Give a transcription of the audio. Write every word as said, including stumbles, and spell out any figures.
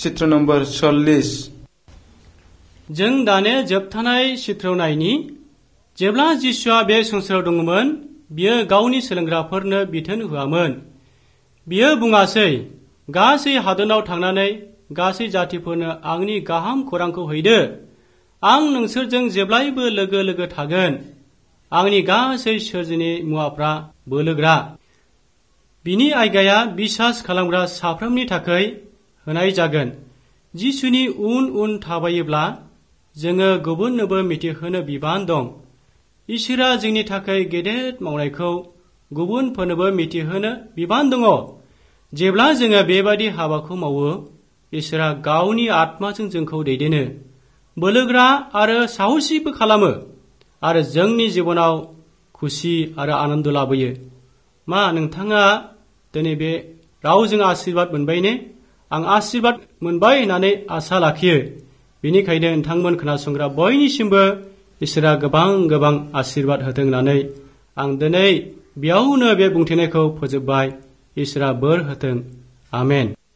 चित्र नम्बर सल्लिस। जों दाने जोबथानाय चित्रआव नायनि जेब्ला जिसुआ बे संसाराव दंमोन बियो गावनि सोलोंग्राफोरनो बिथोन होआमोन। बियो बुङासै गासै हादोराव थांनानै गासै जातिफोरनो आंनि गाहाम खौरांखौ हैदो, आं नोंसोरजों जेब्लायबो लोगो लोगो थागोन। आंनि गासै सोरजिनि मुवाफ्रा बोलोग्रा। बिनि आज्ञाया बिसास खालामग्रा साफ्रोमनि थाखाय होनाय जागोन। जिसुनि उन उन थाबायोब्ला जोङो गुबुननोबो मिथिहोनो बिबान दं। इसोरा जोंनि थाखाय गेदेर मावनायखौ गुबुनफोरनोबो मिथिहोनो बिबान दङ। जेब्ला जोङो बेबादि हाबाखौ मावो, इसोरा गावनि आत्माजों जोंखौ दैदेनो, बोलोग्रा आरो साहसिबो खालामो आरो जोंनि जिबनाव खुसि आरो आनन्द लाबोयो। मा नोंथाङा दिनै बे रावजों आशीर्बाद मोनबाय ने? आं आशीर्बाद मोनबाय होननानै आसा लाखियो। बेनिखायनो नोंथांमोन खोनासंग्रा बयनिसिमबो इसोरा गोबां गोबां आशीर्बाद होथों होननानै आं दिनै बेयावनो बे बुंथिनायखौ फोजोबबाय। इसोरा बोर होथों। आमेन।